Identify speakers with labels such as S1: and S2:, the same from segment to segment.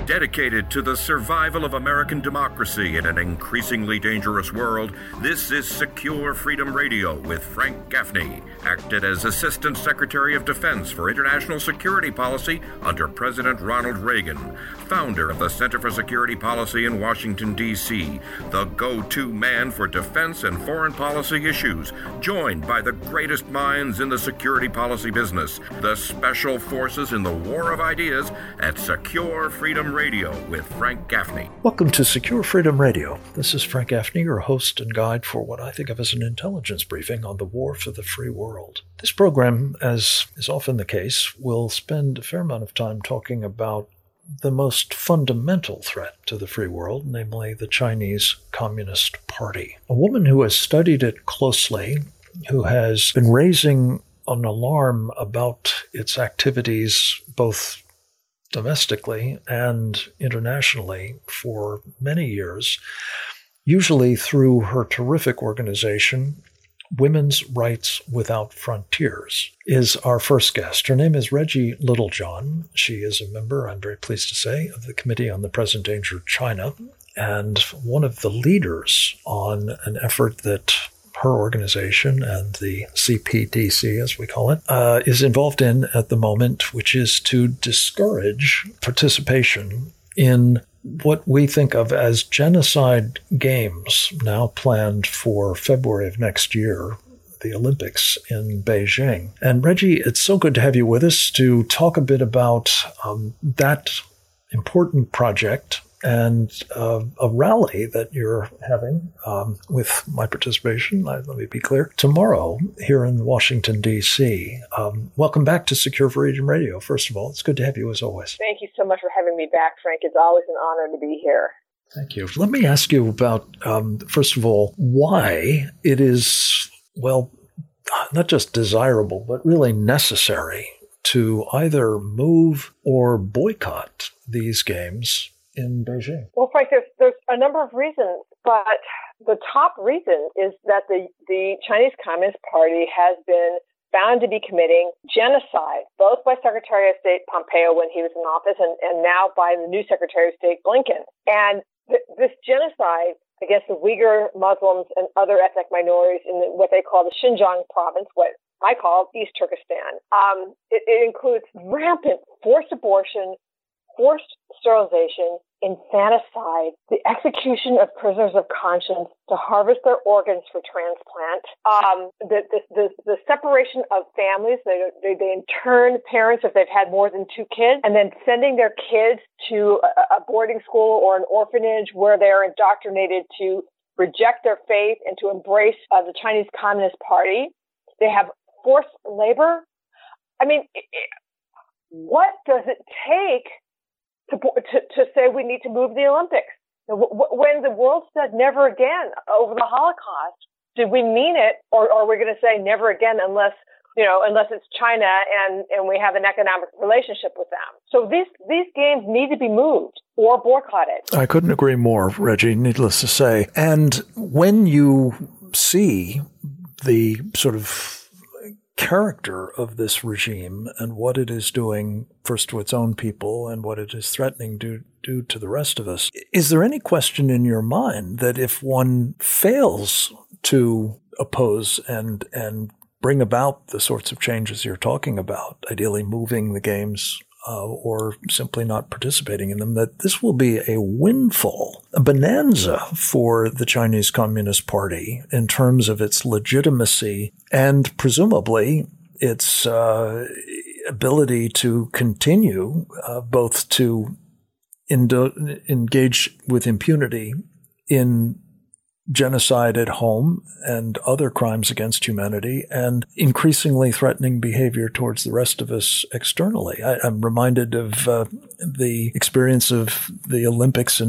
S1: Dedicated to the survival of American democracy in an increasingly dangerous world, this is Secure Freedom Radio with Frank Gaffney, acted as Assistant Secretary of Defense for International Security Policy under President Ronald Reagan, founder of the Center for Security Policy in Washington, D.C., the go-to man for defense and foreign policy issues, joined by the greatest minds in the security policy business, the special forces in the war of ideas at Secure Freedom Radio with Frank Gaffney.
S2: Welcome to Secure Freedom Radio. This is Frank Gaffney, your host and guide for what I think of as an intelligence briefing on the war for the free world. This program, as is often the case, will spend a fair amount of time talking about the most fundamental threat to the free world, namely the Chinese Communist Party. A woman who has studied it closely, who has been raising an alarm about its activities both domestically and internationally for many years, usually through her terrific organization, Women's Rights Without Frontiers, is our first guest. Her name is Reggie Littlejohn. She is a member, I'm very pleased to say, of the Committee on the Present Danger of China, and one of the leaders on an effort that her organization and the CPDC, as we call it, is involved in at the moment, which is to discourage participation in what we think of as genocide games, now planned for February of next year, the Olympics in Beijing. And Reggie, it's so good to have you with us to talk a bit about that important project and a rally that you're having with my participation, let me be clear, tomorrow here in Washington, D.C. Welcome back to Secure Freedom Radio. First of all, it's good to have you as always.
S3: Thank you so much for having me back, Frank. It's always an honor to be here.
S2: Thank you. Let me ask you about, first of all, why it is, well, not just desirable, but really necessary to either move or boycott these games in Beijing.
S3: Well, Frank, there's a number of reasons, but the top reason is that the Chinese Communist Party has been found to be committing genocide, both by Secretary of State Pompeo when he was in office and now by the new Secretary of State Blinken. And this genocide against the Uyghur Muslims and other ethnic minorities in what they call the Xinjiang province, what I call East Turkestan, it includes rampant forced abortion, forced sterilization, infanticide, the execution of prisoners of conscience to harvest their organs for transplant, the separation of families. They intern parents if they've had more than two kids, and then sending their kids to a boarding school or an orphanage where they're indoctrinated to reject their faith and to embrace the Chinese Communist Party. They have forced labor. I mean, what does it take to say we need to move the Olympics? When the world said never again over the Holocaust, did we mean it, or are we going to say never again unless it's China and we have an economic relationship with them? So these games need to be moved or boycotted.
S2: I couldn't agree more, Reggie, needless to say. And when you see the sort of character of this regime and what it is doing first to its own people and what it is threatening to do to the rest of us, is there any question in your mind that if one fails to oppose and bring about the sorts of changes you're talking about, ideally moving the games or simply not participating in them, that this will be a windfall, a bonanza for the Chinese Communist Party in terms of its legitimacy and presumably its ability to continue both to engage with impunity in genocide at home and other crimes against humanity, and increasingly threatening behavior towards the rest of us externally. I'm reminded of the experience of the Olympics in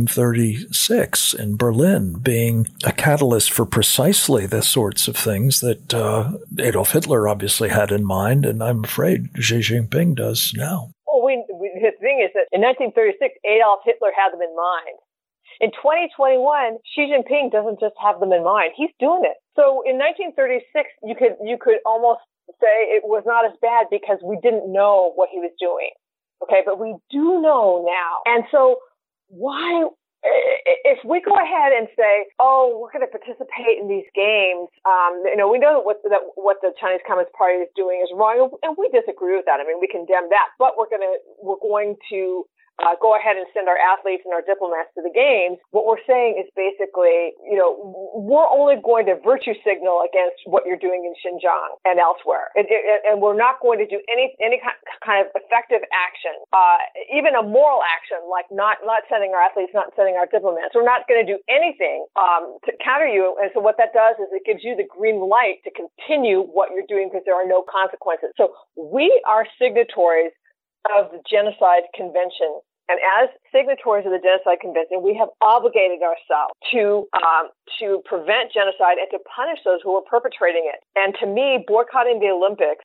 S2: 1936 in Berlin being a catalyst for precisely the sorts of things that Adolf Hitler obviously had in mind, and I'm afraid Xi Jinping does now.
S3: Well, the thing is that in 1936, Adolf Hitler had them in mind. In 2021, Xi Jinping doesn't just have them in mind. He's doing it. So in 1936, you could almost say it was not as bad because we didn't know what he was doing. Okay, but we do know now. And so why, if we go ahead and say, oh, we're going to participate in these games, we know that what the Chinese Communist Party is doing is wrong, and we disagree with that. I mean, we condemn that, but we're going to go ahead and send our athletes and our diplomats to the games. What we're saying is basically, we're only going to virtue signal against what you're doing in Xinjiang and elsewhere. And we're not going to do any kind of effective action, even a moral action, like not sending our athletes, not sending our diplomats. We're not going to do anything to counter you. And so what that does is it gives you the green light to continue what you're doing because there are no consequences. So we are signatories of the Genocide Convention. And as signatories of the Genocide Convention, we have obligated ourselves to prevent genocide and to punish those who are perpetrating it. And to me, boycotting the Olympics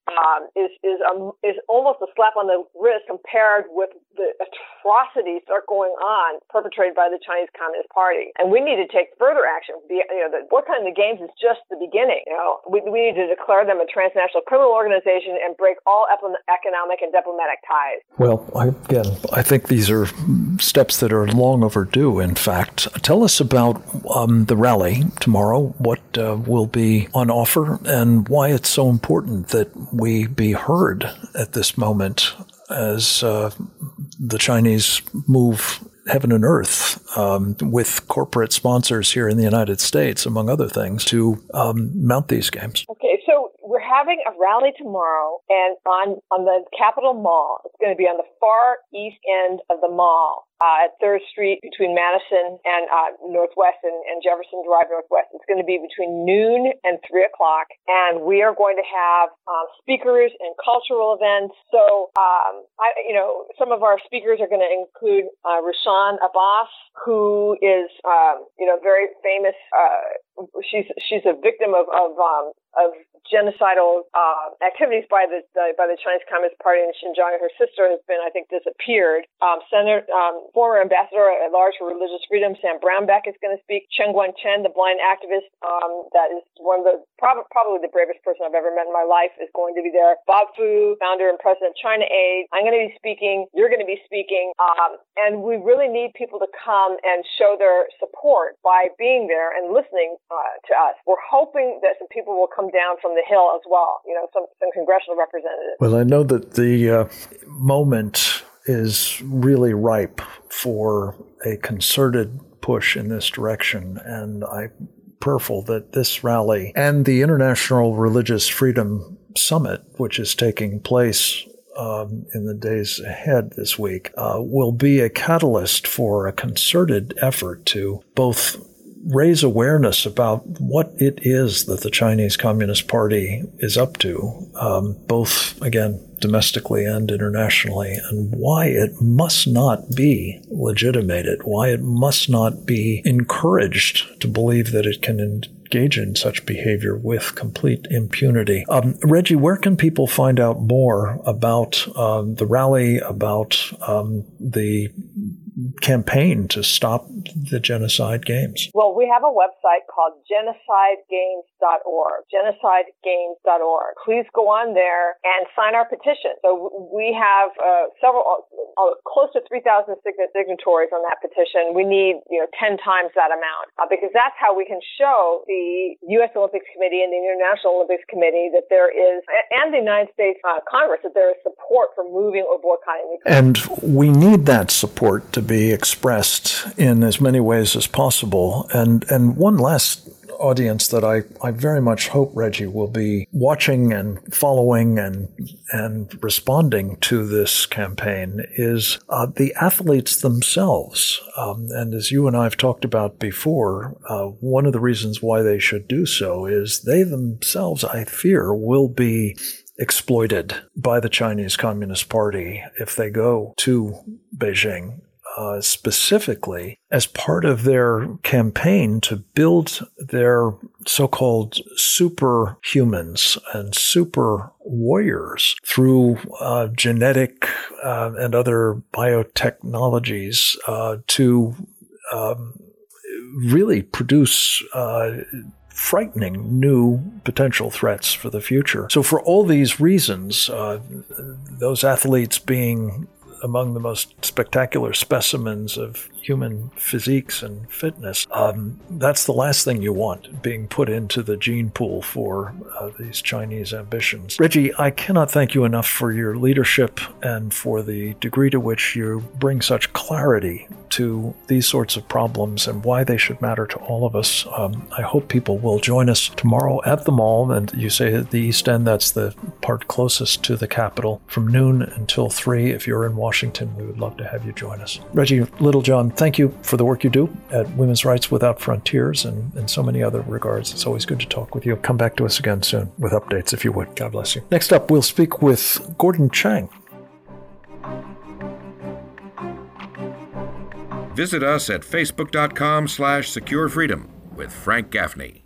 S3: is almost a slap on the wrist compared with the atrocities that are going on perpetrated by the Chinese Communist Party. And we need to take further action. The boycotting the games is just the beginning. We need to declare them a transnational criminal organization and break all economic and diplomatic ties.
S2: Well, I think these are steps that are long overdue, in fact. Tell us about the rally tomorrow, what will be on offer, and why it's so important that we be heard at this moment as the Chinese move heaven and earth with corporate sponsors here in the United States, among other things, to mount these games.
S3: Okay, so we're having a rally tomorrow, and on the Capitol Mall. It's going to be on the far east end of the mall at 3rd Street between Madison and Northwest and Jefferson Drive Northwest. It's going to be between noon and 3 o'clock, and we are going to have speakers and cultural events. So, some of our speakers are going to include Rushan Abbas, who is, very famous. She's a victim of genocidal activities by the Chinese Communist Party in Xinjiang. Her sister has been, I think, disappeared. Former ambassador at large for religious freedom, Sam Brownback, is going to speak. Chen Guangchen, the blind activist, that is one of the probably the bravest person I've ever met in my life, is going to be there. Bob Fu, founder and president of China Aid. I'm going to be speaking. You're going to be speaking. And we really need people to come and show their support by being there and listening to us. We're hoping that some people will come down from the Hill as well, some congressional representatives.
S2: Well, I know that the moment is really ripe for a concerted push in this direction, and I'm prayerful that this rally and the International Religious Freedom Summit, which is taking place in the days ahead this week, will be a catalyst for a concerted effort to both raise awareness about what it is that the Chinese Communist Party is up to, both, again, domestically and internationally, and why it must not be legitimated, why it must not be encouraged to believe that it can engage in such behavior with complete impunity. Reggie, where can people find out more about the rally, about the campaign to stop the genocide games?
S3: Well, we have a website called genocidegames.org. Genocidegames.org. Please go on there and sign our petition. So we have close to 3,000 signatories on that petition. We need 10 times that amount because that's how we can show the U.S. Olympics Committee and the International Olympics Committee that there is, and the United States Congress, that there is support for moving or boycotting.
S2: And we need that support to be expressed in as many ways as possible. And one last audience that I very much hope, Reggie, will be watching and following and responding to this campaign is the athletes themselves. And as you and I have talked about before, one of the reasons why they should do so is they themselves, I fear, will be exploited by the Chinese Communist Party if they go to Beijing. Specifically as part of their campaign to build their so-called superhumans and super warriors through genetic and other biotechnologies to really produce frightening new potential threats for the future. So for all these reasons, those athletes being among the most spectacular specimens of human physiques and fitness. That's the last thing you want, being put into the gene pool for these Chinese ambitions. Reggie, I cannot thank you enough for your leadership and for the degree to which you bring such clarity to these sorts of problems and why they should matter to all of us. I hope people will join us tomorrow at the Mall, and you say at the East End, that's the part closest to the Capitol, from noon until 3. If you're in Washington, we would love to have you join us. Reggie Littlejohn, thank you for the work you do at Women's Rights Without Frontiers and in so many other regards. It's always good to talk with you. Come back to us again soon with updates, if you would. God bless you. Next up, we'll speak with Gordon Chang.
S1: Visit us at facebook.com/securefreedom with Frank Gaffney.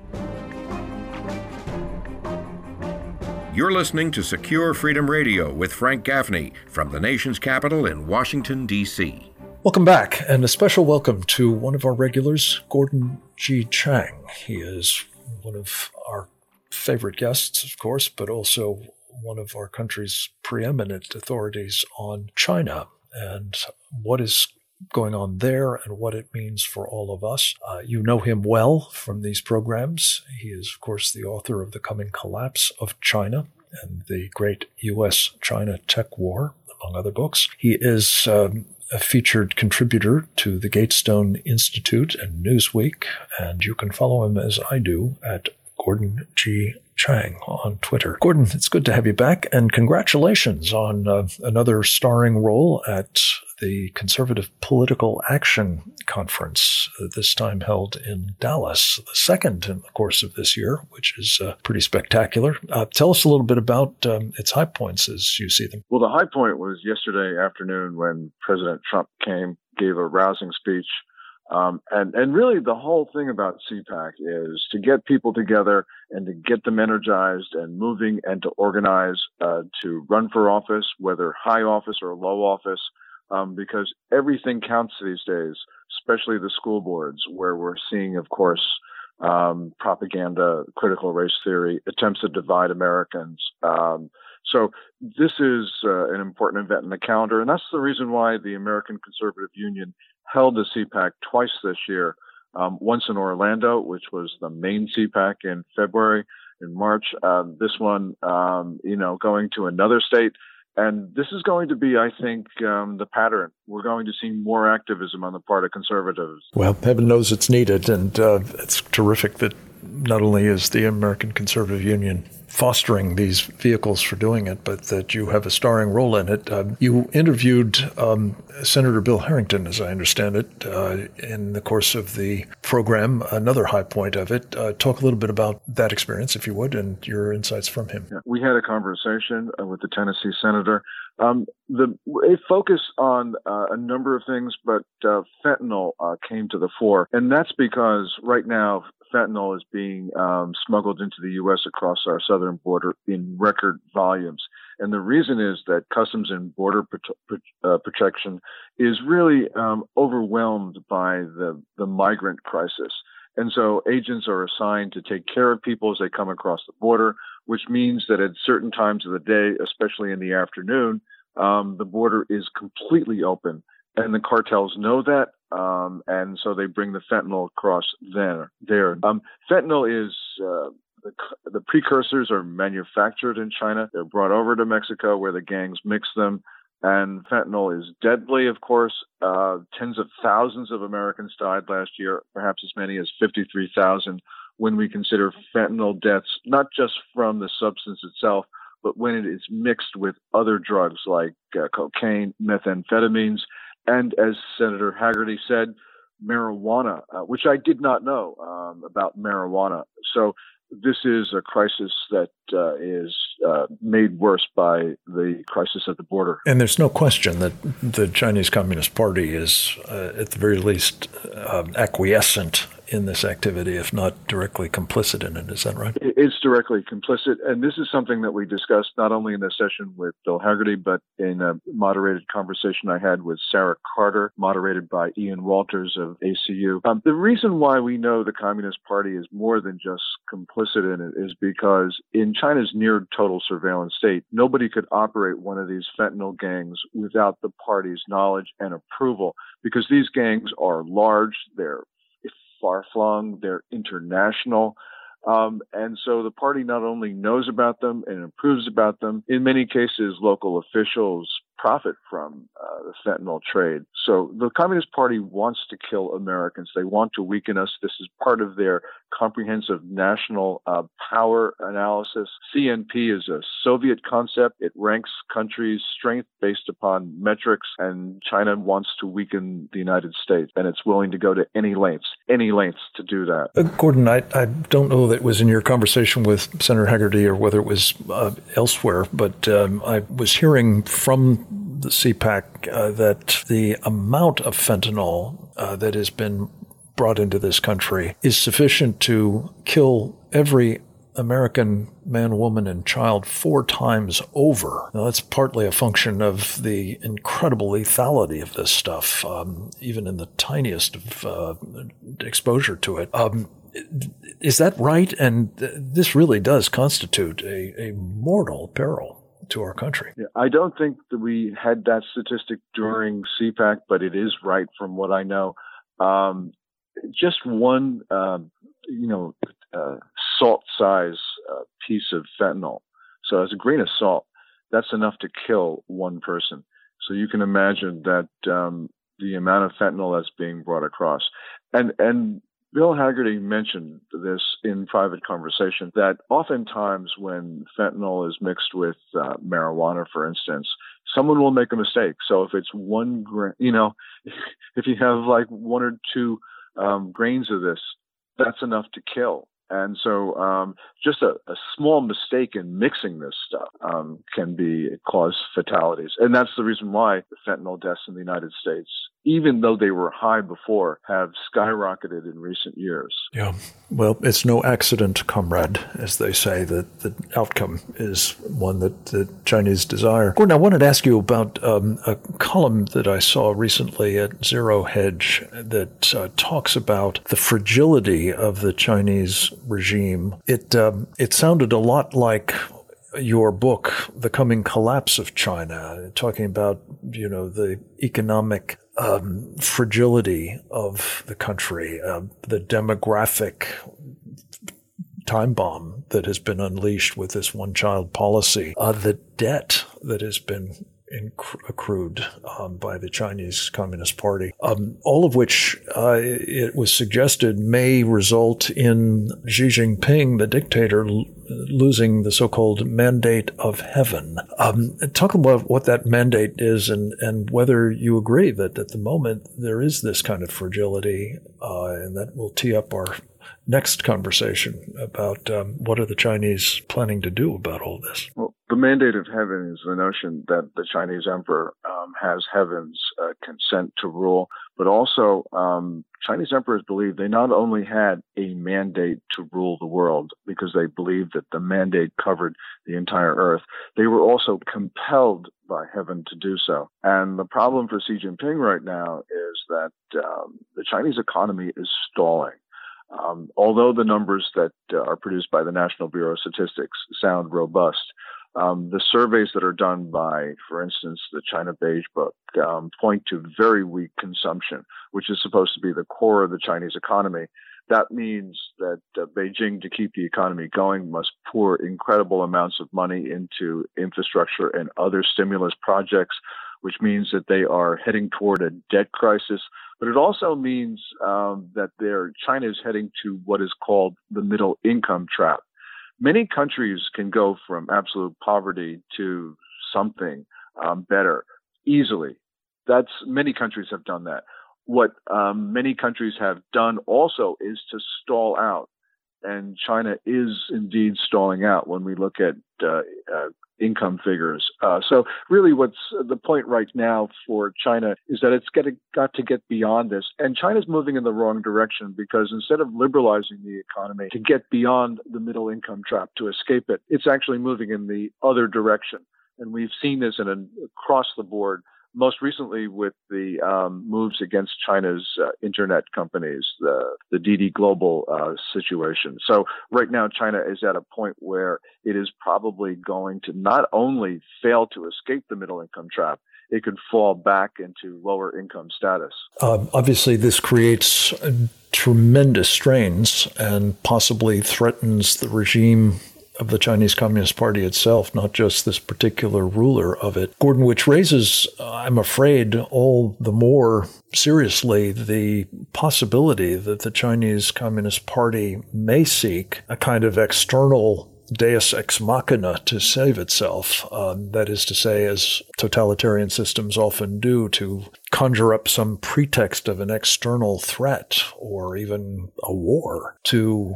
S1: You're listening to Secure Freedom Radio with Frank Gaffney from the nation's capital in Washington, D.C.
S2: Welcome back, and a special welcome to one of our regulars, Gordon G. Chang. He is one of our favorite guests, of course, but also one of our country's preeminent authorities on China and what is going on there and what it means for all of us. You know him well from these programs. He is, of course, the author of The Coming Collapse of China and The Great U.S.-China Tech War, among other books. He is a featured contributor to the Gatestone Institute and Newsweek, and you can follow him, as I do, at Gordon G. Chang on Twitter. Gordon, it's good to have you back, and congratulations on another starring role at the Conservative Political Action Conference, this time held in Dallas, the second in the course of this year, which is pretty spectacular. Tell us a little bit about its high points as you see them.
S4: Well, the high point was yesterday afternoon when President Trump gave a rousing speech. And really the whole thing about CPAC is to get people together and to get them energized and moving and to organize to run for office, whether high office or low office, because everything counts these days, especially the school boards, where we're seeing, of course, propaganda, critical race theory, attempts to divide Americans. So this is an important event in the calendar, and that's the reason why the American Conservative Union held the CPAC twice this year, once in Orlando, which was the main CPAC in February, in March. This one, going to another state. And this is going to be, I think, the pattern. We're going to see more activism on the part of conservatives.
S2: Well, heaven knows it's needed, and it's terrific that not only is the American Conservative Union fostering these vehicles for doing it, but that you have a starring role in it. You interviewed Senator Bill Harrington, as I understand it, in the course of the program, another high point of it. Talk a little bit about that experience, if you would, and your insights from him.
S4: Yeah, we had a conversation with the Tennessee senator. It focused on a number of things, but fentanyl came to the fore. And that's because right now, fentanyl is being smuggled into the U.S. across our southern border in record volumes. And the reason is that Customs and Border Protection is really overwhelmed by the migrant crisis. And so agents are assigned to take care of people as they come across the border, which means that at certain times of the day, especially in the afternoon, the border is completely open. And the cartels know that, and so they bring the fentanyl across there. Fentanyl is the precursors are manufactured in China. They're brought over to Mexico where the gangs mix them. And fentanyl is deadly, of course. Tens of thousands of Americans died last year, perhaps as many as 53,000 when we consider fentanyl deaths, not just from the substance itself, but when it is mixed with other drugs like cocaine, methamphetamines, and as Senator Hagerty said, marijuana, which I did not know about marijuana. So this is a crisis that is made worse by the crisis at the border.
S2: And there's no question that the Chinese Communist Party is, at the very least, acquiescent in this activity, if not directly complicit in it. Is that right?
S4: It's directly complicit. And this is something that we discussed not only in the session with Bill Hagerty, but in a moderated conversation I had with Sarah Carter, moderated by Ian Walters of ACU. The reason why we know the Communist Party is more than just complicit in it is because in China's near total surveillance state, nobody could operate one of these fentanyl gangs without the party's knowledge and approval, because these gangs are large, they're far-flung, they're international. And so the party not only knows about them and approves about them, in many cases, local officials profit from the fentanyl trade. So the Communist Party wants to kill Americans. They want to weaken us. This is part of their comprehensive national power analysis. CNP is a Soviet concept. It ranks countries' strength based upon metrics, and China wants to weaken the United States, and it's willing to go to any lengths to do that.
S2: Gordon, I don't know that it was in your conversation with Senator Hagerty or whether it was elsewhere, but I was hearing from the CPAC that the amount of fentanyl that has been brought into this country is sufficient to kill every American man, woman, and child 4 times over. Now, that's partly a function of the incredible lethality of this stuff, even in the tiniest of exposure to it. Is that right? And this really does constitute a mortal peril to our country.
S4: Yeah, I don't think that we had that statistic during CPAC, but it is right from what I know. Just one, salt-size piece of fentanyl. So as a grain of salt, that's enough to kill one person. So you can imagine that the amount of fentanyl that's being brought across. And Bill Hagerty mentioned this in private conversation, that oftentimes when fentanyl is mixed with marijuana, for instance, someone will make a mistake. So if it's 1 gram, if you have like 1 or 2 grains of this, that's enough to kill. And so just a small mistake in mixing this stuff can cause fatalities. And that's the reason why the fentanyl deaths in the United States, even though they were high before, have skyrocketed in recent years.
S2: Yeah. Well, it's no accident, comrade, as they say, that the outcome is one that the Chinese desire. Gordon, I wanted to ask you about a column that I saw recently at Zero Hedge that talks about the fragility of the Chinese regime. It sounded a lot like your book, The Coming Collapse of China, talking about, the economic fragility of the country, the demographic time bomb that has been unleashed with this one-child policy, the debt that has been accrued by the Chinese Communist Party, all of which it was suggested may result in Xi Jinping, the dictator, losing the so-called mandate of heaven. Talk about what that mandate is and whether you agree that at the moment there is this kind of fragility, and that will tee up our next conversation about what are the Chinese planning to do about all this.
S4: Well, the mandate of heaven is the notion that the Chinese emperor has heaven's consent to rule, but also Chinese emperors believed they not only had a mandate to rule the world because they believed that the mandate covered the entire earth, they were also compelled by heaven to do so. And the problem for Xi Jinping right now is that the Chinese economy is stalling. Although the numbers that are produced by the National Bureau of Statistics sound robust, the surveys that are done by, for instance, the China Beige Book point to very weak consumption, which is supposed to be the core of the Chinese economy. That means that Beijing, to keep the economy going, must pour incredible amounts of money into infrastructure and other stimulus projects, which means that they are heading toward a debt crisis. But it also means that China is heading to what is called the middle income trap. Many countries can go from absolute poverty to something better easily. Many countries have done that. What many countries have done also is to stall out, and China is indeed stalling out. When we look at income figures. So really what's the point right now for China is that it's got to get beyond this. And China's moving in the wrong direction because instead of liberalizing the economy to get beyond the middle income trap, to escape it, it's actually moving in the other direction. And we've seen this across the board, most recently with the moves against China's internet companies, the DD Global situation. So right now, China is at a point where it is probably going to not only fail to escape the middle income trap, it could fall back into lower income status.
S2: Obviously, this creates tremendous strains and possibly threatens the regime of the Chinese Communist Party itself, not just this particular ruler of it. Gordon, which raises, I'm afraid, all the more seriously the possibility that the Chinese Communist Party may seek a kind of external deus ex machina to save itself. That is to say, as totalitarian systems often do, to conjure up some pretext of an external threat or even a war to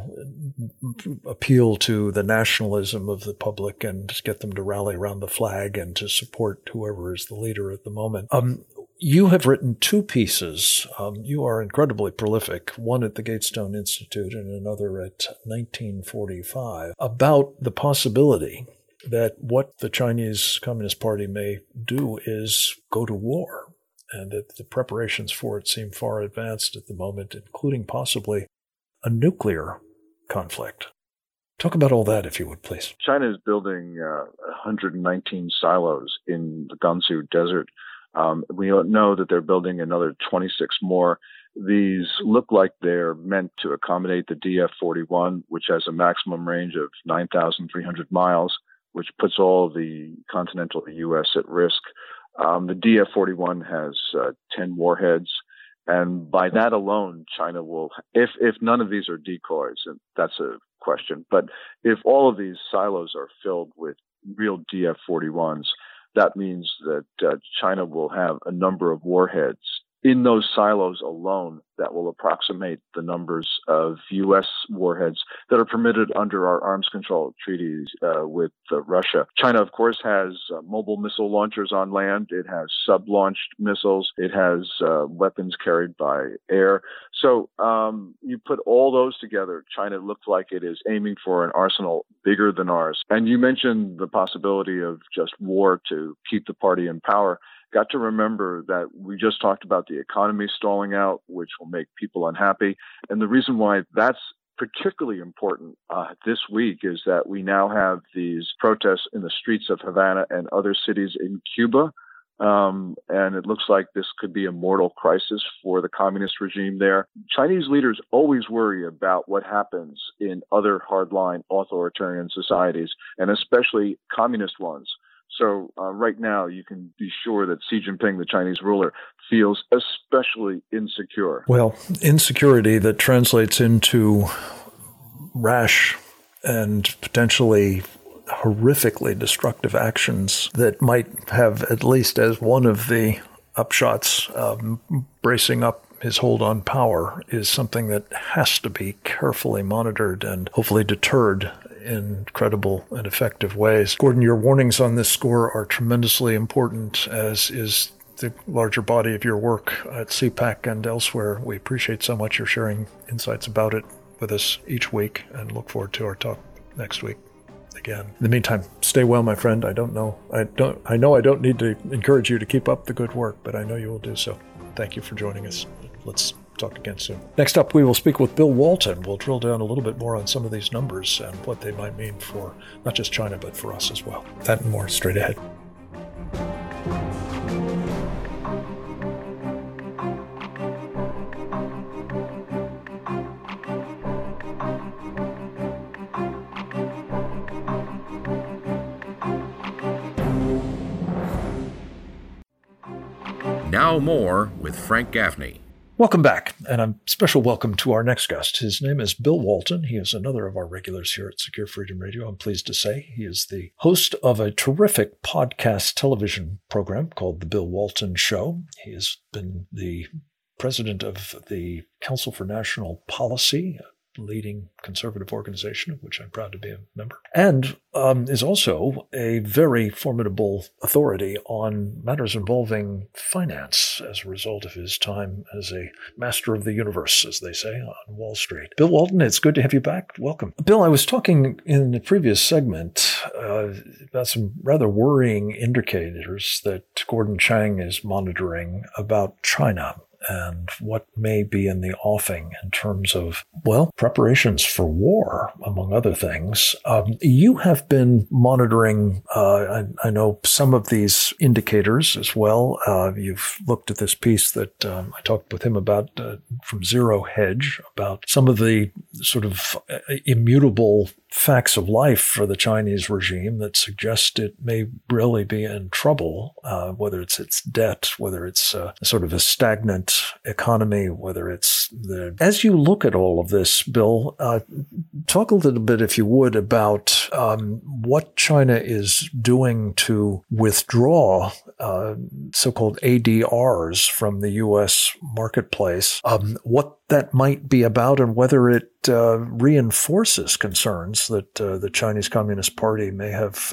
S2: appeal to the nationalism of the public and get them to rally around the flag and to support whoever is the leader at the moment. You have written two pieces. You are incredibly prolific, one at the Gatestone Institute and another at 1945, about the possibility that what the Chinese Communist Party may do is go to war, and that the preparations for it seem far advanced at the moment, including possibly a nuclear conflict. Talk about all that, if you would, please.
S4: China is building 119 silos in the Gansu Desert. We know that they're building another 26 more. These look like they're meant to accommodate the DF-41, which has a maximum range of 9,300 miles, which puts all the continental U.S. at risk. The DF-41 has 10 warheads. And by that alone, China will, if none of these are decoys, and that's a question, but if all of these silos are filled with real DF-41s, that means that China will have a number of warheads in those silos alone that will approximate the numbers of U.S. warheads that are permitted under our arms control treaties with Russia. China, of course, has mobile missile launchers on land. It has sub-launched missiles. It has weapons carried by air. So you put all those together, China looks like it is aiming for an arsenal bigger than ours. And you mentioned the possibility of just war to keep the party in power. Got to remember that we just talked about the economy stalling out, which will make people unhappy. And the reason why that's particularly important this week is that we now have these protests in the streets of Havana and other cities in Cuba. And it looks like this could be a mortal crisis for the communist regime there. Chinese leaders always worry about what happens in other hardline authoritarian societies, and especially communist ones. So right now, you can be sure that Xi Jinping, the Chinese ruler, feels especially insecure.
S2: Well, insecurity that translates into rash and potentially horrifically destructive actions that might have, at least as one of the upshots, bracing up his hold on power, is something that has to be carefully monitored and hopefully deterred in credible and effective ways. Gordon, your warnings on this score are tremendously important, as is the larger body of your work at CPAC and elsewhere. We appreciate so much your sharing insights about it with us each week and look forward to our talk next week again. In the meantime, stay well, my friend. I know I don't need to encourage you to keep up the good work, but I know you will do so. Thank you for joining us. Let's talk again soon. Next up, we will speak with Bill Walton. We'll drill down a little bit more on some of these numbers and what they might mean for not just China, but for us as well. That and more straight ahead.
S1: Now more with Frank Gaffney.
S2: Welcome back, and a special welcome to our next guest. His name is Bill Walton. He is another of our regulars here at Secure Freedom Radio, I'm pleased to say. He is the host of a terrific podcast television program called The Bill Walton Show. He has been the president of the Council for National Policy, leading conservative organization of which I'm proud to be a member, and is also a very formidable authority on matters involving finance as a result of his time as a master of the universe, as they say, on Wall Street. Bill Walton, it's good to have you back. Welcome. Bill, I was talking in the previous segment about some rather worrying indicators that Gordon Chang is monitoring about China and what may be in the offing in terms of, well, preparations for war, among other things. You have been monitoring, I know, some of these indicators as well. You've looked at this piece that I talked with him about from Zero Hedge, about some of the sort of immutable facts of life for the Chinese regime that suggest it may really be in trouble, whether it's its debt, whether it's sort of a stagnant economy, whether it's As you look at all of this, Bill, talk a little bit, if you would, about what China is doing to withdraw so-called ADRs from the U.S. marketplace, what that might be about, and whether it reinforces concerns that the Chinese Communist Party may have,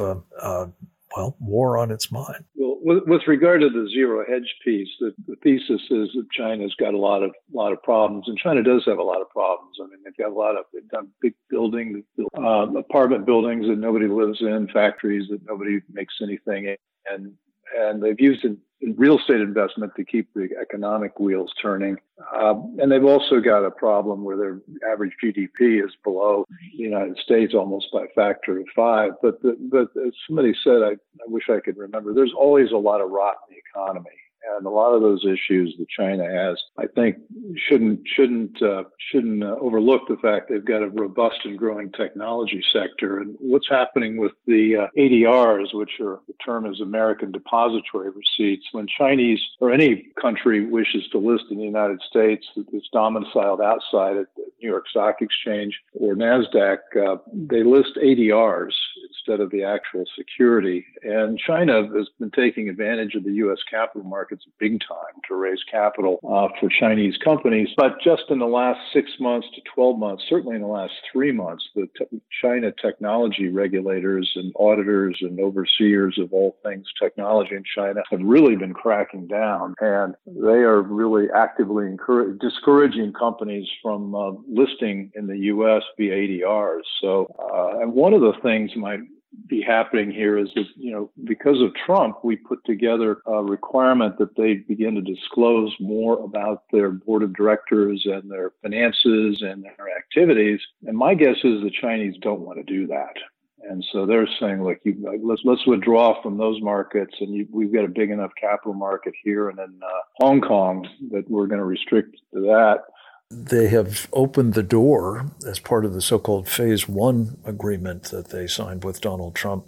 S2: war on its mind.
S5: Well, with regard to the Zero Hedge piece, the thesis is that China's got a lot of problems, and China does have a lot of problems. I mean, they've done big buildings, apartment buildings that nobody lives in, factories that nobody makes anything in, and they've used real estate investment to keep the economic wheels turning. And they've also got a problem where their average GDP is below the United States almost by a factor of 5. But as somebody said, I wish I could remember, there's always a lot of rot in the economy. And a lot of those issues that China has, I think, shouldn't overlook the fact they've got a robust and growing technology sector. And what's happening with the ADRs, which the term is American Depository Receipts, when Chinese or any country wishes to list in the United States that's domiciled outside at the New York Stock Exchange or NASDAQ, they list ADRs instead of the actual security. And China has been taking advantage of the U.S. capital markets big time to raise capital for Chinese companies. But just in the last 6 months to 12 months, certainly in the last 3 months, the China technology regulators and auditors and overseers of all things technology in China have really been cracking down. And they are really actively discouraging companies from listing in the U.S. via ADRs. So, and one of the things might be happening here is that, because of Trump, we put together a requirement that they begin to disclose more about their board of directors and their finances and their activities. And my guess is the Chinese don't want to do that. And so they're saying, look, let's withdraw from those markets, and we've got a big enough capital market here and in Hong Kong that we're going to restrict to that.
S2: They have opened the door as part of the so-called Phase 1 agreement that they signed with Donald Trump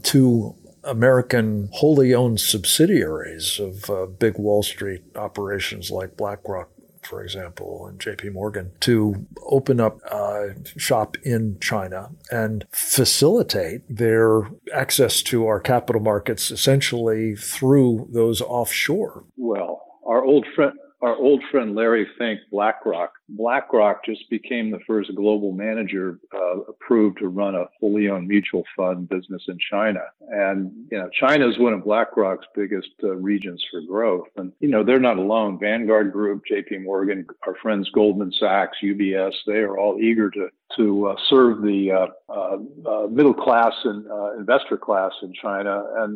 S2: to American wholly owned subsidiaries of big Wall Street operations like BlackRock, for example, and JP Morgan, to open up shop in China and facilitate their access to our capital markets essentially through those offshore.
S5: Well, our old friend Larry Fink, BlackRock just became the first global manager approved to run a fully owned mutual fund business in China. And, China is one of BlackRock's biggest regions for growth. And, they're not alone. Vanguard Group, JP Morgan, our friends Goldman Sachs, UBS, they are all eager to serve the middle class and investor class in China. And,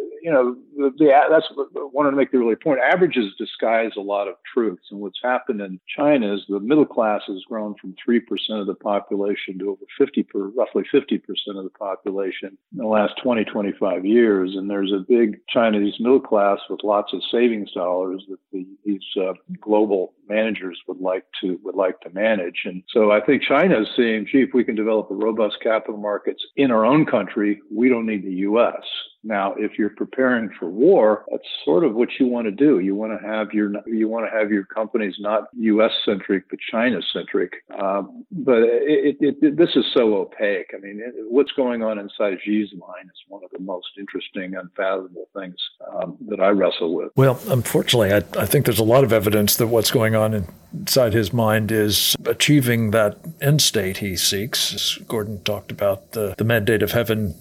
S5: that's what I wanted to make the really point. Averages disguise a lot of truths. And what's happened in China is the middle class has grown from 3% of the population to over roughly 50% of the population in the last 20, 25 years. And there's a big Chinese middle class with lots of savings dollars that these global managers would like to manage. And so I think China is saying, gee, if we can develop a robust capital markets in our own country, we don't need the U.S. Now, if you're preparing for war, that's sort of what you want to do. You want to have your companies not U.S. centric but China centric. But this is so opaque. I mean, what's going on inside Xi's mind is one of the most interesting, unfathomable things that I wrestle with.
S2: Well, unfortunately, I think there's a lot of evidence that what's going on inside his mind is achieving that end state he seeks. As Gordon talked about, the mandate of heaven,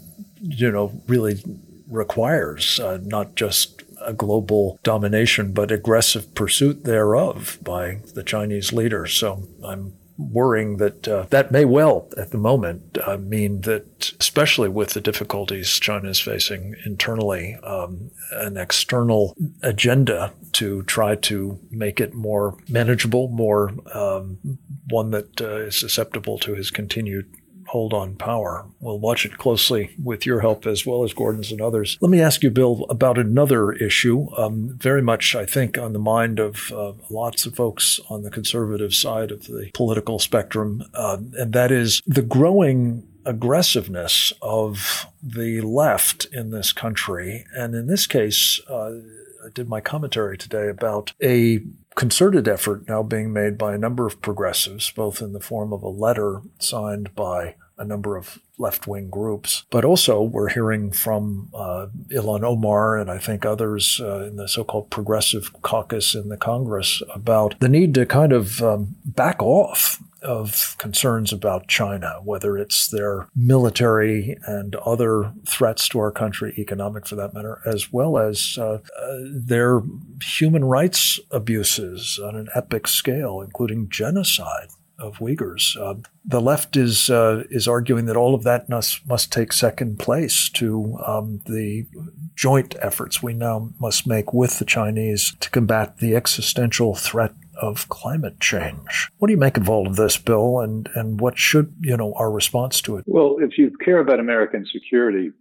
S2: really requires not just a global domination, but aggressive pursuit thereof by the Chinese leader. So I'm worrying that that may well, at the moment, mean that, especially with the difficulties China is facing internally, an external agenda to try to make it more manageable, more one that is susceptible to his continued hold on power. We'll watch it closely with your help as well as Gordon's and others. Let me ask you, Bill, about another issue, very much, I think, on the mind of lots of folks on the conservative side of the political spectrum, and that is the growing aggressiveness of the left in this country. And in this case, I did my commentary today about a concerted effort now being made by a number of progressives, both in the form of a letter signed by a number of left-wing groups, but also we're hearing from Ilhan Omar and I think others in the so-called progressive caucus in the Congress about the need to kind of back off of concerns about China, whether it's their military and other threats to our country, economic for that matter, as well as their human rights abuses on an epic scale, including genocide of Uyghurs. The left is arguing that all of that must take second place to the joint efforts we now must make with the Chinese to combat the existential threat of climate change. What do you make of all of this, Bill, and what should, our response to it?
S5: Well, if you care about American security,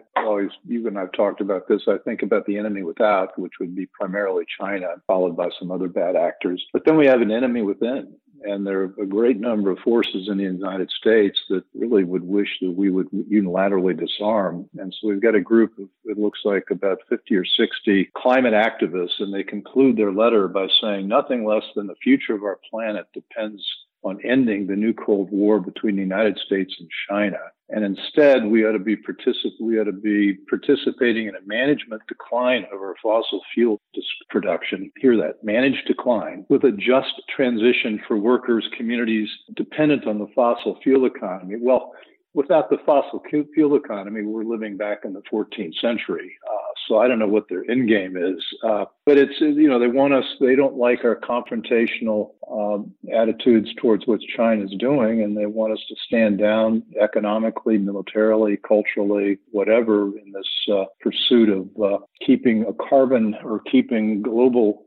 S5: you and I've talked about this, I think about the enemy without, which would be primarily China, followed by some other bad actors. But then we have an enemy within. And there are a great number of forces in the United States that really would wish that we would unilaterally disarm. And so we've got a group of, it looks like about 50 or 60 climate activists, and they conclude their letter by saying nothing less than the future of our planet depends on ending the new Cold War between the United States and China. And instead, we ought to be participating in a management decline of our fossil fuel production. Hear that, managed decline, with a just transition for workers, communities dependent on the fossil fuel economy. Well, without the fossil fuel economy, we're living back in the 14th century. So I don't know what their end game is, but it's, they don't like our confrontational attitudes towards what China's doing, and they want us to stand down economically, militarily, culturally, whatever, in this pursuit of keeping a carbon or keeping global,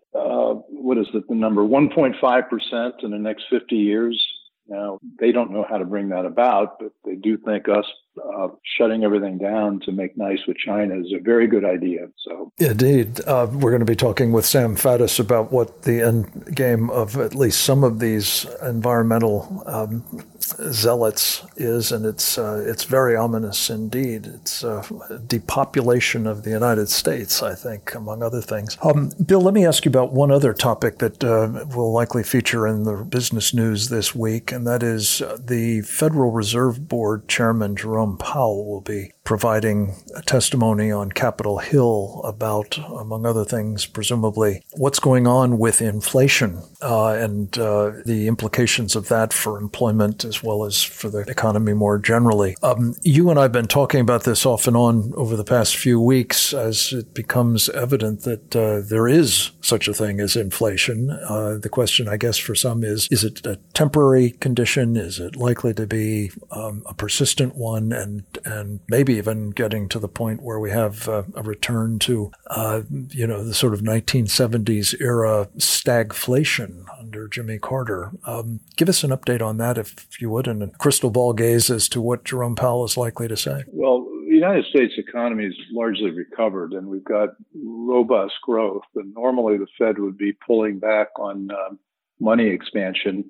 S5: the number, 1.5% in the next 50 years. Now, they don't know how to bring that about, but they do think us shutting everything down to make nice with China is a very good idea. So,
S2: indeed, we're going to be talking with Sam Faddis about what the end game of at least some of these environmental zealots is, and it's very ominous indeed. It's depopulation of the United States, I think, among other things. Bill, let me ask you about one other topic that will likely feature in the business news this week, and that is the Federal Reserve Board Chairman Jerome Powell will be providing a testimony on Capitol Hill about, among other things, presumably what's going on with inflation and the implications of that for employment as well as for the economy more generally. You and I have been talking about this off and on over the past few weeks as it becomes evident that there is such a thing as inflation. The question, I guess, for some is it a temporary condition? Is it likely to be a persistent one and maybe even getting to the point where we have a return to, the sort of 1970s era stagflation under Jimmy Carter. Give us an update on that, if you would, and a crystal ball gaze as to what Jerome Powell is likely to say.
S5: Well, the United States economy is largely recovered, and we've got robust growth. And normally the Fed would be pulling back on money expansion,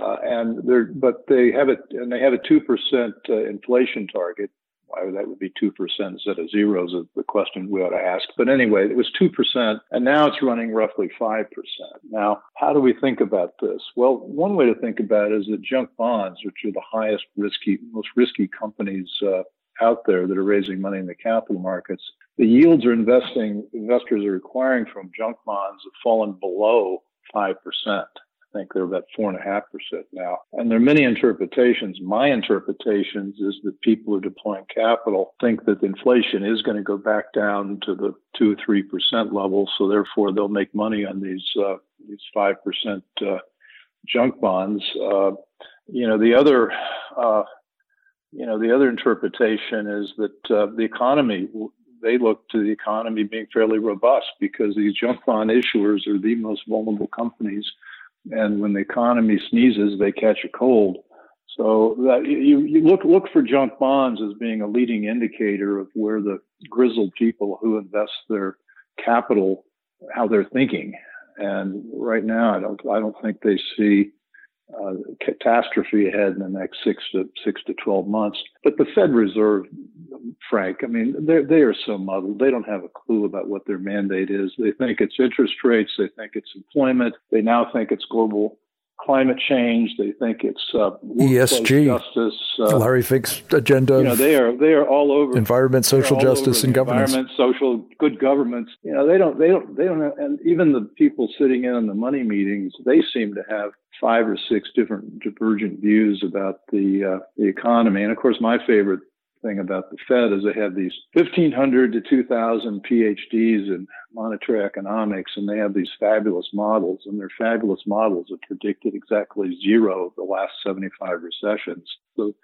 S5: but they have a 2% inflation target. Why that would be 2% instead of 0 is the question we ought to ask. But anyway, it was 2%, and now it's running roughly 5%. Now, how do we think about this? Well, one way to think about it is that junk bonds, which are the most risky companies out there that are raising money in the capital markets, the yields investors are acquiring from junk bonds have fallen below 5%. they're about 4.5% now. And there are many interpretations. My interpretations is that people who are deploying capital think that inflation is going to go back down to the 2 or 3% level. So therefore, they'll make money on these 5% junk bonds. The other interpretation is that the economy. They look to the economy being fairly robust because these junk bond issuers are the most vulnerable companies. And when the economy sneezes, they catch a cold. So you look for junk bonds as being a leading indicator of where the grizzled people who invest their capital, how they're thinking. And right now, I don't think they see catastrophe ahead in the next 6 to 12 months. But the Fed Reserve, Frank, I mean, they are so muddled. They don't have a clue about what their mandate is. They think it's interest rates. They think it's employment. They now think it's global climate change. They think it's
S2: ESG,
S5: justice.
S2: Larry Fink's agenda.
S5: They are all over
S2: environment, social justice, and governance.
S5: Environment, social, good governance. They don't have, and even the people sitting in on the money meetings, they seem to have 5 or 6 different divergent views about the economy. And of course, my favorite thing about the Fed is they have these 1,500 to 2,000 PhDs in monetary economics, and they have these fabulous models, and their fabulous models have predicted exactly 0 of the last 75 recessions. So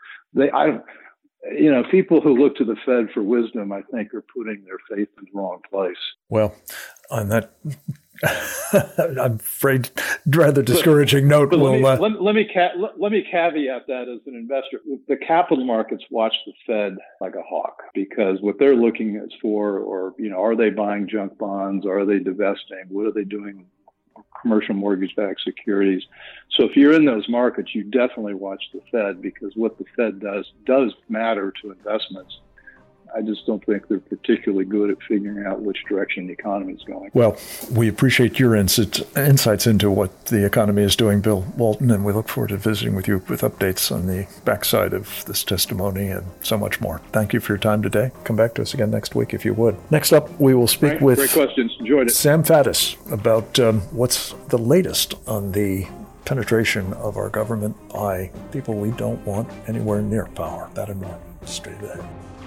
S5: people who look to the Fed for wisdom, I think, are putting their faith in the wrong place.
S2: Well, on that, I'm afraid, rather discouraging note.
S5: But let me caveat that as an investor. The capital markets watch the Fed like a hawk because what they're looking is are they buying junk bonds? Are they divesting? What are they doing with commercial mortgage-backed securities? So if you're in those markets, you definitely watch the Fed because what the Fed does matter to investments. I just don't think they're particularly good at figuring out which direction the economy is going.
S2: Well, we appreciate your insights into what the economy is doing, Bill Walton, and we look forward to visiting with you with updates on the backside of this testimony and so much more. Thank you for your time today. Come back to us again next week if you would. Next up, we will speak with
S5: great questions. Enjoyed it.
S2: Sam Faddis about what's the latest on the penetration of our government by people we don't want anywhere near power. That and more. Straight ahead.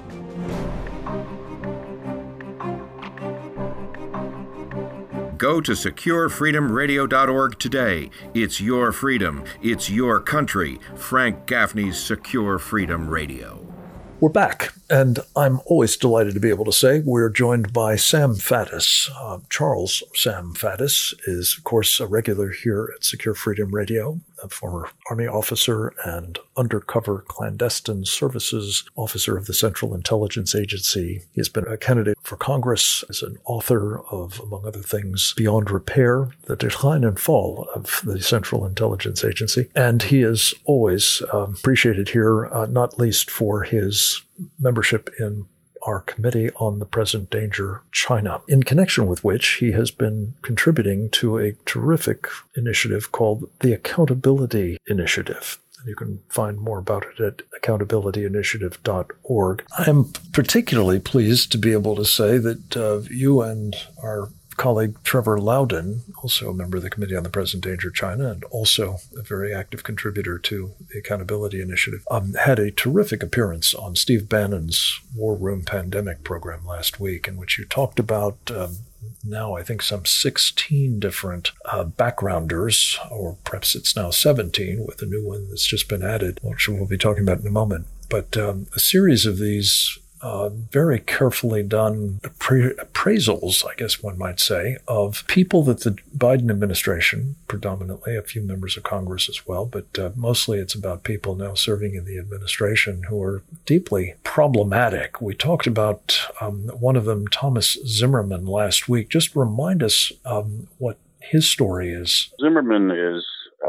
S1: Go to securefreedomradio.org today. It's your freedom. It's your country. Frank Gaffney's Secure Freedom Radio.
S2: We're back, and I'm always delighted to be able to say we're joined by Sam Faddis. Charles Sam Faddis is, of course, a regular here at Secure Freedom Radio, a former Army officer and undercover clandestine services officer of the Central Intelligence Agency. He has been a candidate for Congress as an author of, among other things, Beyond Repair, The Decline and Fall of the Central Intelligence Agency. And he is always appreciated here, not least for his membership in our Committee on the Present Danger, China, in connection with which he has been contributing to a terrific initiative called the Accountability Initiative. And you can find more about it at accountabilityinitiative.org. I am particularly pleased to be able to say that you and our colleague Trevor Loudon, also a member of the Committee on the Present Danger, China, and also a very active contributor to the Accountability Initiative, had a terrific appearance on Steve Bannon's War Room Pandemic program last week, in which you talked about now I think some 16 different backgrounders, or perhaps it's now 17 with a new one that's just been added, which we'll be talking about in a moment. But a series of these very carefully done appraisals, I guess one might say, of people that the Biden administration, predominantly a few members of Congress as well, but mostly it's about people now serving in the administration who are deeply problematic. We talked about one of them, Thomas Zimmerman, last week. Just remind us what his story is.
S6: Zimmerman is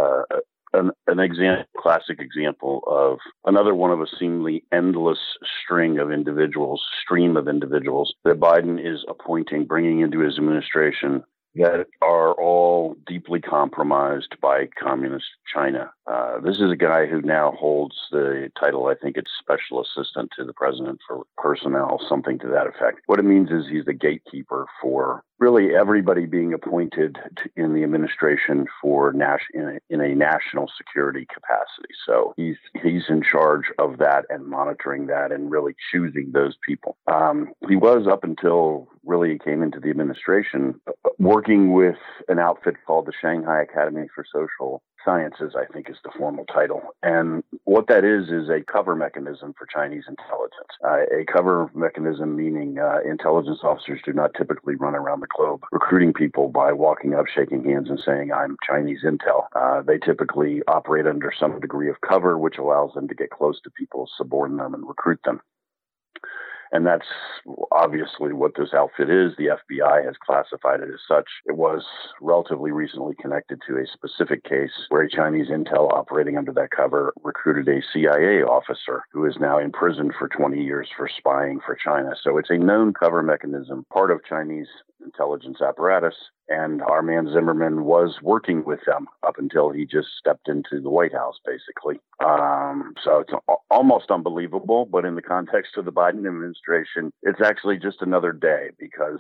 S6: an classic example of another one of a seemingly endless stream of individuals that Biden is appointing, bringing into his administration that are all deeply compromised by communist China. This is a guy who now holds the title, I think it's Special Assistant to the President for Personnel, something to that effect. What it means is he's the gatekeeper for really everybody being appointed in the administration for in a national security capacity. So he's in charge of that and monitoring that and really choosing those people. He was, up until really he came into the administration, working with an outfit called the Shanghai Academy for Social Sciences, I think is the formal title. And what that is a cover mechanism for Chinese intelligence. A cover mechanism meaning intelligence officers do not typically run around the globe recruiting people by walking up, shaking hands, and saying, I'm Chinese intel. They typically operate under some degree of cover, which allows them to get close to people, suborn them, and recruit them. And that's obviously what this outfit is. The FBI has classified it as such. It was relatively recently connected to a specific case where a Chinese intel operating under that cover recruited a CIA officer who is now in prison for 20 years for spying for China. So it's a known cover mechanism, part of Chinese intelligence apparatus. And our man Zimmerman was working with them up until he just stepped into the White House, basically. So it's almost unbelievable, but in the context of the Biden administration, it's actually just another day, because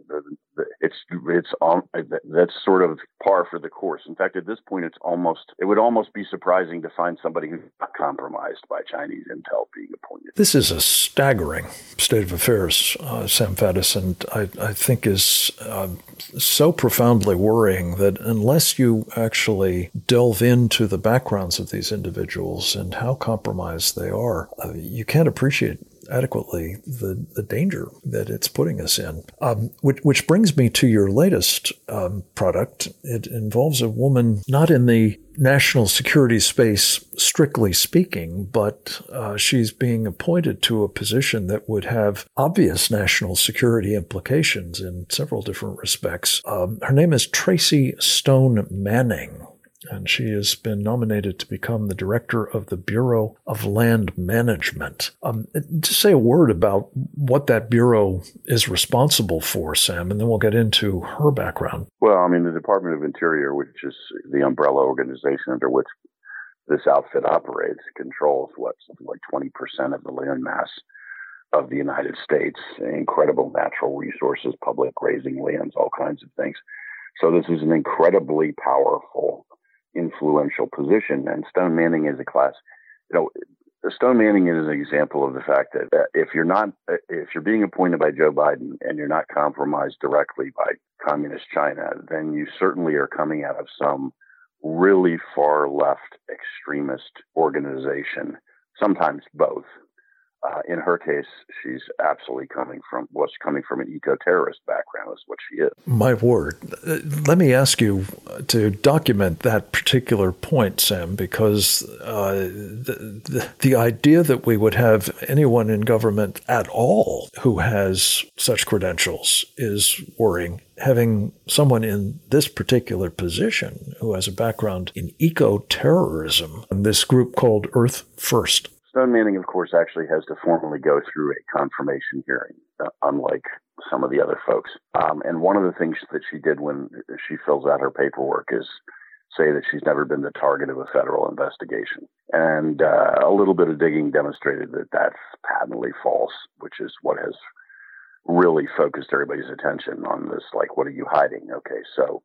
S6: that's sort of par for the course. In fact, at this point, it would almost be surprising to find somebody who's not compromised by Chinese intel being appointed.
S2: This is a staggering state of affairs, Sam Faddis, and I think is so profoundly worrying that unless you actually delve into the backgrounds of these individuals and how compromised they are, you can't appreciate adequately the danger that it's putting us in. Which brings me to your latest product. It involves a woman not in the national security space, strictly speaking, but she's being appointed to a position that would have obvious national security implications in several different respects. Her name is Tracy Stone Manning, and she has been nominated to become the director of the Bureau of Land Management. Just say a word about what that bureau is responsible for, Sam, and then we'll get into her background.
S6: Well, I mean, the Department of Interior, which is the umbrella organization under which this outfit operates, controls something like 20% of the land mass of the United States. Incredible natural resources, public grazing lands, all kinds of things. So this is an incredibly powerful, influential position. And Stone Manning is a class, Stone Manning is an example of the fact that if you're being appointed by Joe Biden and you're not compromised directly by communist China, then you certainly are coming out of some really far left extremist organization, sometimes both. In her case, she's absolutely coming from an eco-terrorist background, is what she is.
S2: My word. Let me ask you to document that particular point, Sam, because the idea that we would have anyone in government at all who has such credentials is worrying. Having someone in this particular position who has a background in eco-terrorism, and this group called Earth First.
S6: Stone Manning, of course, actually has to formally go through a confirmation hearing, unlike some of the other folks. And one of the things that she did when she fills out her paperwork is say that she's never been the target of a federal investigation. And a little bit of digging demonstrated that that's patently false, which is what has really focused everybody's attention on this, like, what are you hiding? Okay, so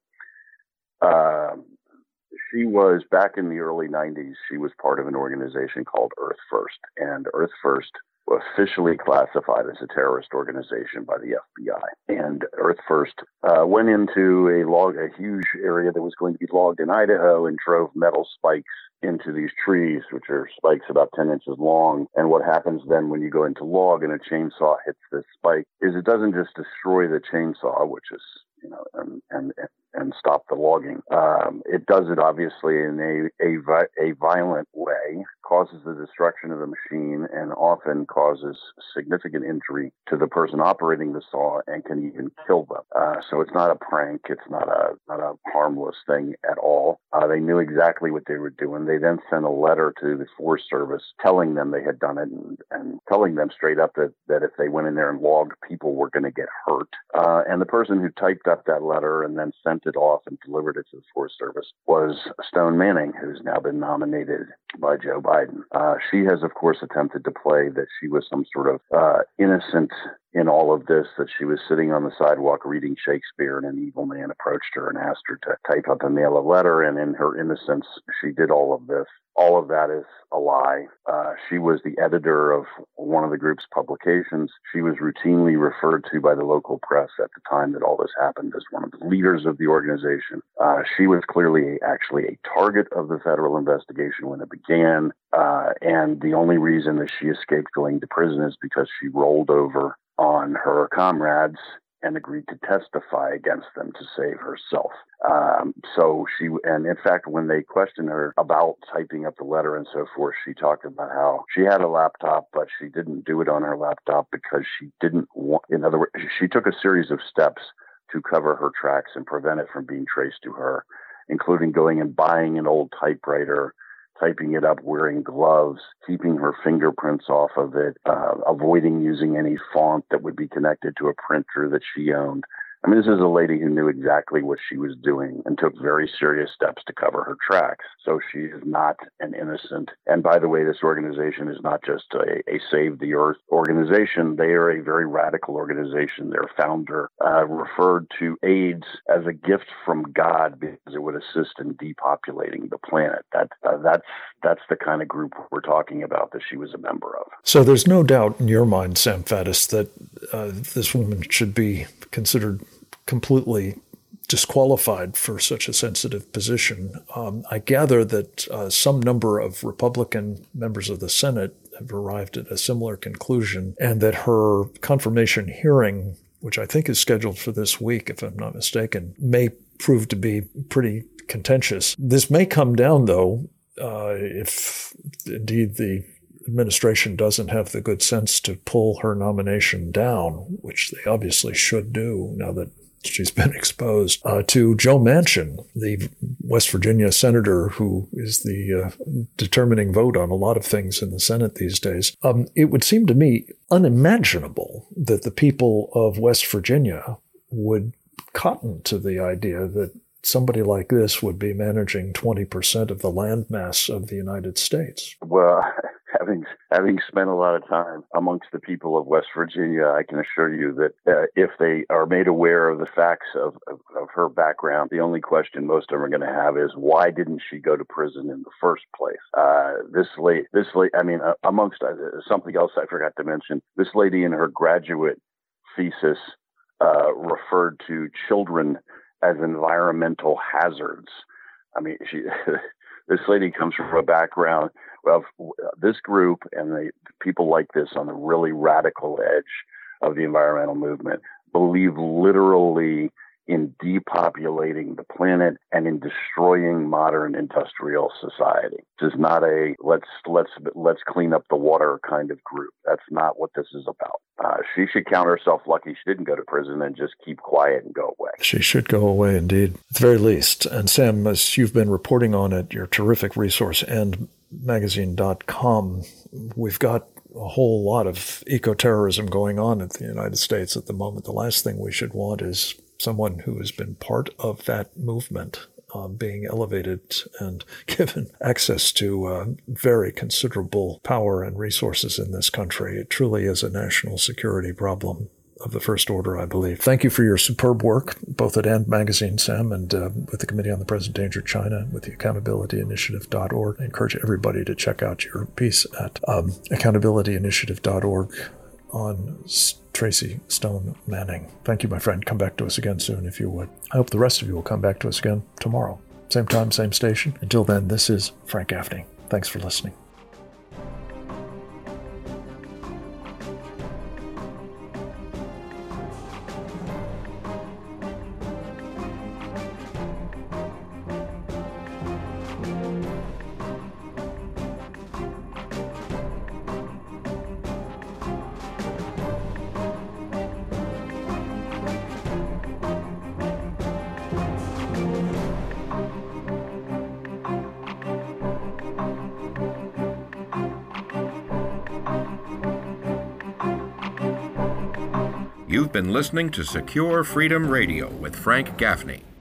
S6: she was, back in the early 90s, she was part of an organization called Earth First. And Earth First was officially classified as a terrorist organization by the FBI. And Earth First went into a huge area that was going to be logged in Idaho and drove metal spikes into these trees, which are spikes about 10 inches long. And what happens then when you go into log and a chainsaw hits this spike is it doesn't just destroy the chainsaw, which is, and stop the logging. It does it obviously in a violent way, causes the destruction of the machine, and often causes significant injury to the person operating the saw and can even kill them. So it's not a prank. It's not a harmless thing at all. They knew exactly what they were doing. They then sent a letter to the Forest Service telling them they had done it and telling them straight up that if they went in there and logged, people were going to get hurt. And the person who typed up that letter and then sent sent it off and delivered it to the Forest Service was Stone Manning, who's now been nominated by Joe Biden. She has, of course, attempted to play that she was some sort of innocent in all of this, that she was sitting on the sidewalk reading Shakespeare and an evil man approached her and asked her to type up and mail a letter. And in her innocence, she did all of this. All of that is a lie. She was the editor of one of the group's publications. She was routinely referred to by the local press at the time that all this happened as one of the leaders of the organization. She was clearly actually a target of the federal investigation when it began. And the only reason that she escaped going to prison is because she rolled over on her comrades and agreed to testify against them to save herself. And in fact, when they questioned her about typing up the letter and so forth, she talked about how she had a laptop, but she didn't do it on her laptop because she didn't want, in other words, she took a series of steps to cover her tracks and prevent it from being traced to her, including going and buying an old typewriter, typing it up, wearing gloves, keeping her fingerprints off of it, avoiding using any font that would be connected to a printer that she owned. I mean, this is a lady who knew exactly what she was doing and took very serious steps to cover her tracks. So she is not an innocent. And by the way, this organization is not just a Save the Earth organization. They are a very radical organization. Their founder referred to AIDS as a gift from God because it would assist in depopulating the planet. That's the kind of group we're talking about that she was a member of.
S2: So there's no doubt in your mind, Sam Faddis, that this woman should be considered completely disqualified for such a sensitive position. I gather that some number of Republican members of the Senate have arrived at a similar conclusion, and that her confirmation hearing, which I think is scheduled for this week, if I'm not mistaken, may prove to be pretty contentious. This may come down, though, if indeed the administration doesn't have the good sense to pull her nomination down, which they obviously should do now that she's been exposed, to Joe Manchin, the West Virginia senator who is the determining vote on a lot of things in the Senate these days. It would seem to me unimaginable that the people of West Virginia would cotton to the idea that somebody like this would be managing 20% of the landmass of the United States.
S6: Well, having spent a lot of time amongst the people of West Virginia, I can assure you that if they are made aware of the facts of her background, the only question most of them are going to have is, why didn't she go to prison in the first place? This lady, I mean, amongst something else I forgot to mention, this lady in her graduate thesis referred to children as environmental hazards. I mean, this lady comes from a background of this group and the people like this on the really radical edge of the environmental movement believe literally in depopulating the planet and in destroying modern industrial society. This is not a let's clean up the water kind of group. That's not what this is about. She should count herself lucky she didn't go to prison and just keep quiet and go away.
S2: She should go away, indeed, at the very least. And Sam, as you've been reporting on at your terrific resource, endmagazine.com, we've got a whole lot of eco-terrorism going on in the United States at the moment. The last thing we should want is someone who has been part of that movement being elevated and given access to very considerable power and resources in this country. It truly is a national security problem of the first order, I believe. Thank you for your superb work, both at End Magazine, Sam, and with the Committee on the Present Danger of China, with the accountabilityinitiative.org. I encourage everybody to check out your piece at accountabilityinitiative.org on Tracy Stone Manning. Thank you, my friend. Come back to us again soon, if you would. I hope the rest of you will come back to us again tomorrow. Same time, same station. Until then, this is Frank Gaffney. Thanks for listening.
S1: You've been listening to Secure Freedom Radio with Frank Gaffney.